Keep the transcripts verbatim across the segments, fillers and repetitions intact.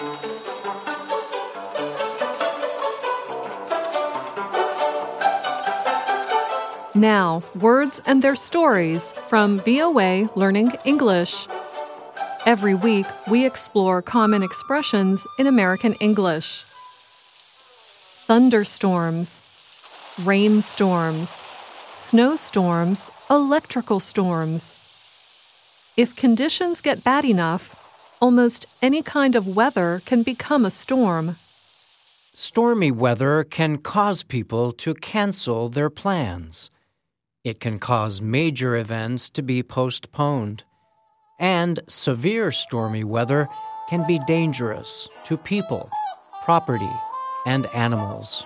Now, words and their stories from V O A Learning English. Every week, we explore common expressions in American English. Thunderstorms, rainstorms, snowstorms, electrical storms. If conditions get bad enough, almost any kind of weather can become a storm. Stormy weather can cause people to cancel their plans. It can cause major events to be postponed. And severe stormy weather can be dangerous to people, property, and animals.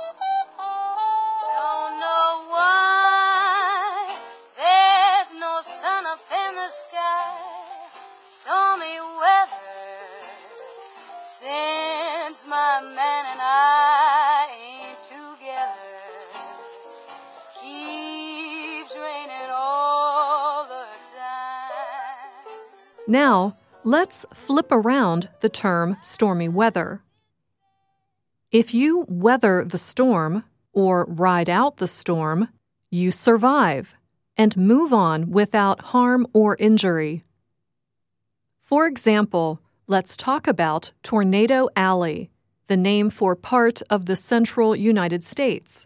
Don't know why there's no sun up in the sky. Stormy weather since my man and I ain't together. Keeps raining all the time. Now, let's flip around the term stormy weather. If you weather the storm or ride out the storm, you survive and move on without harm or injury. For example, let's talk about Tornado Alley, the name for part of the central United States.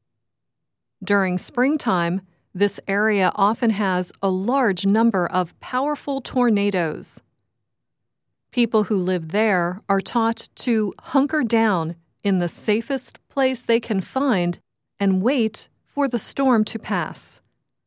During springtime, this area often has a large number of powerful tornadoes. People who live there are taught to hunker down in the safest place they can find and wait for the storm to pass.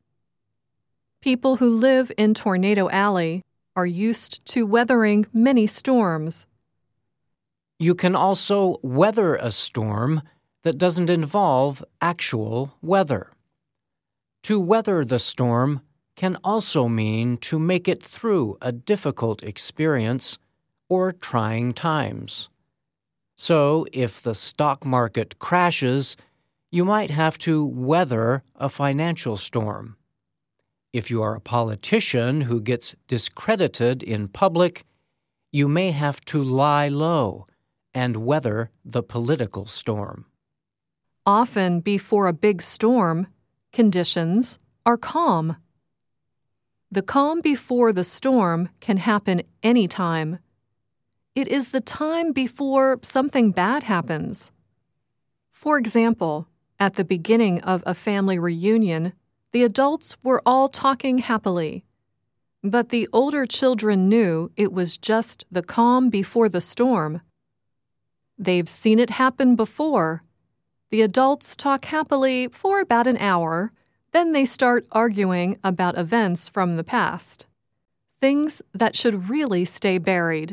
People who live in Tornado Alley are used to weathering many storms. You can also weather a storm that doesn't involve actual weather. To weather the storm can also mean to make it through a difficult experience or trying times. So, if the stock market crashes, you might have to weather a financial storm. If you are a politician who gets discredited in public, you may have to lie low and weather the political storm. Often before a big storm, conditions are calm. The calm before the storm can happen anytime. It is the time before something bad happens. For example, at the beginning of a family reunion, the adults were all talking happily. But the older children knew it was just the calm before the storm. They've seen it happen before. The adults talk happily for about an hour, then they start arguing about events from the past. Things that should really stay buried.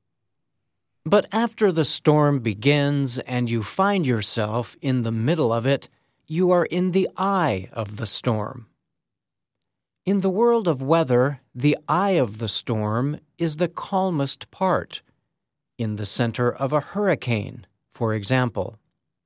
But after the storm begins and you find yourself in the middle of it, you are in the eye of the storm. In the world of weather, the eye of the storm is the calmest part, in the center of a hurricane, for example.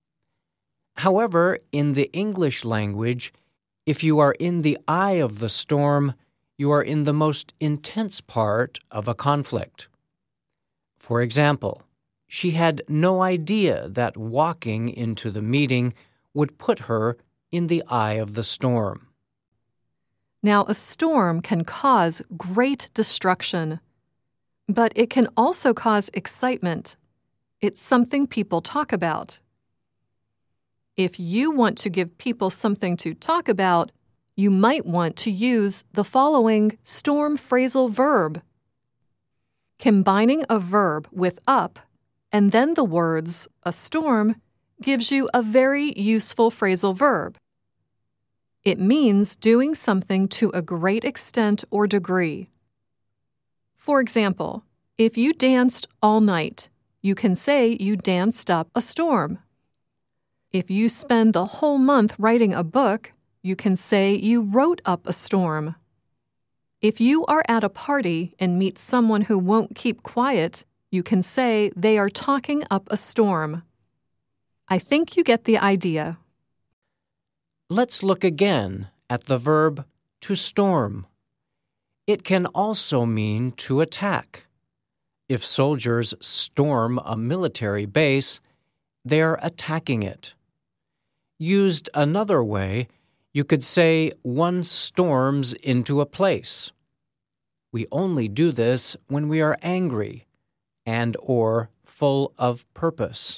However, in the English language, if you are in the eye of the storm, you are in the most intense part of a conflict. For example, she had no idea that walking into the meeting would put her in the eye of the storm. Now, a storm can cause great destruction, but it can also cause excitement. It's something people talk about. If you want to give people something to talk about, you might want to use the following storm phrasal verb. Combining a verb with up and then the words a storm gives you a very useful phrasal verb. It means doing something to a great extent or degree. For example, if you danced all night, you can say you danced up a storm. If you spend the whole month writing a book, you can say you wrote up a storm. If you are at a party and meet someone who won't keep quiet, you can say they are talking up a storm. I think you get the idea. Let's look again at the verb to storm. It can also mean to attack. If soldiers storm a military base, they are attacking it. Used another way, you could say one storms into a place. We only do this when we are angry and or full of purpose.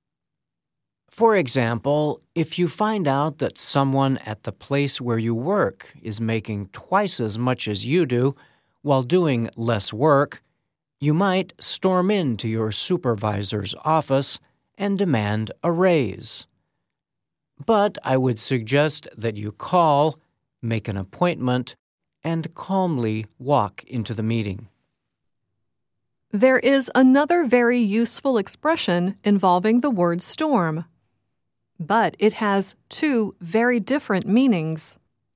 For example, if you find out that someone at the place where you work is making twice as much as you do while doing less work, you might storm into your supervisor's office and demand a raise. But I would suggest that you call, make an appointment, and calmly walk into the meeting. There is another very useful expression involving the word storm, but it has two very different meanings.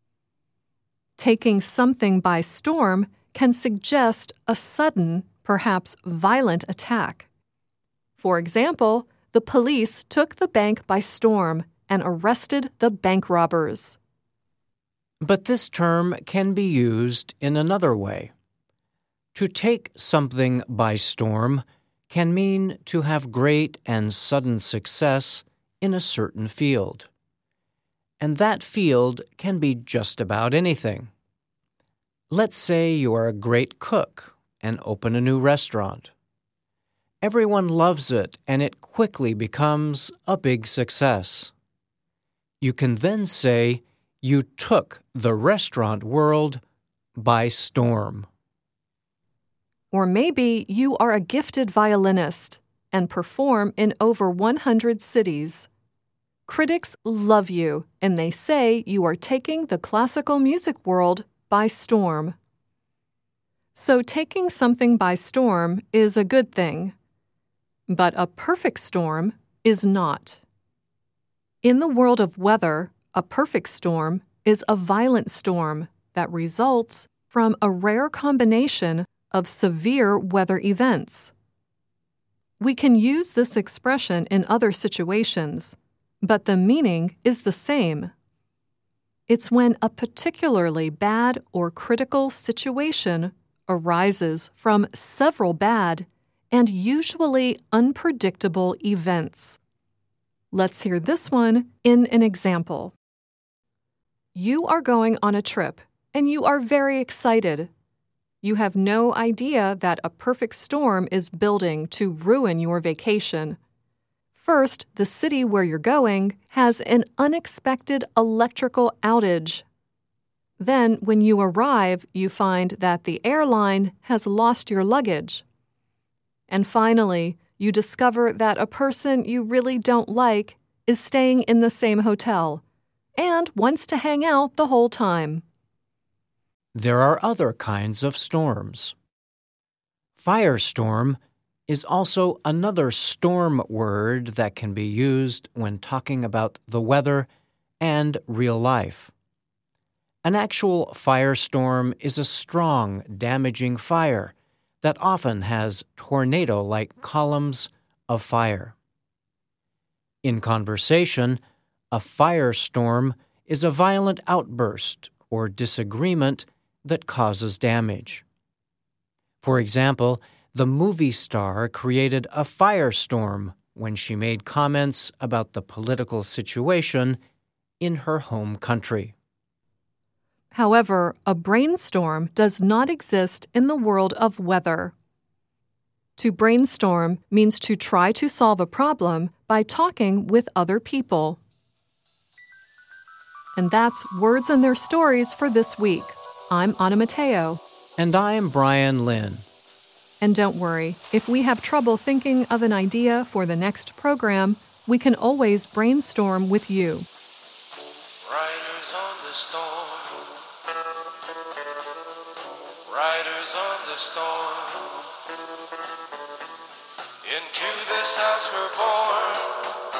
Taking something by storm can suggest a sudden, perhaps violent attack. For example, the police took the bank by storm and arrested the bank robbers. But this term can be used in another way. To take something by storm can mean to have great and sudden success in a certain field. And that field can be just about anything. Let's say you are a great cook and open a new restaurant. Everyone loves it, and it quickly becomes a big success. You can then say you took the restaurant world by storm. Or maybe you are a gifted violinist and perform in over one hundred cities. Critics love you, and they say you are taking the classical music world by storm. So taking something by storm is a good thing, but a perfect storm is not. In the world of weather, a perfect storm is a violent storm that results from a rare combination of severe weather events. We can use this expression in other situations, but the meaning is the same. It's when a particularly bad or critical situation arises from several bad and usually unpredictable events. Let's hear this one in an example. You are going on a trip, and you are very excited. You have no idea that a perfect storm is building to ruin your vacation. First, the city where you're going has an unexpected electrical outage. Then, when you arrive, you find that the airline has lost your luggage. And finally, you discover that a person you really don't like is staying in the same hotel and wants to hang out the whole time. There are other kinds of storms. Firestorm is also another storm word that can be used when talking about the weather and real life. An actual firestorm is a strong, damaging fire that often has tornado-like columns of fire. In conversation, a firestorm is a violent outburst or disagreement that causes damage. For example, the movie star created a firestorm when she made comments about the political situation in her home country. However, a brainstorm does not exist in the world of weather. To brainstorm means to try to solve a problem by talking with other people. And that's Words and Their Stories for this week. I'm Anna Mateo. And I'm Brian Lynn. And don't worry, if we have trouble thinking of an idea for the next program, we can always brainstorm with you. Riders on the storm. Riders on the storm. Into this house we're born.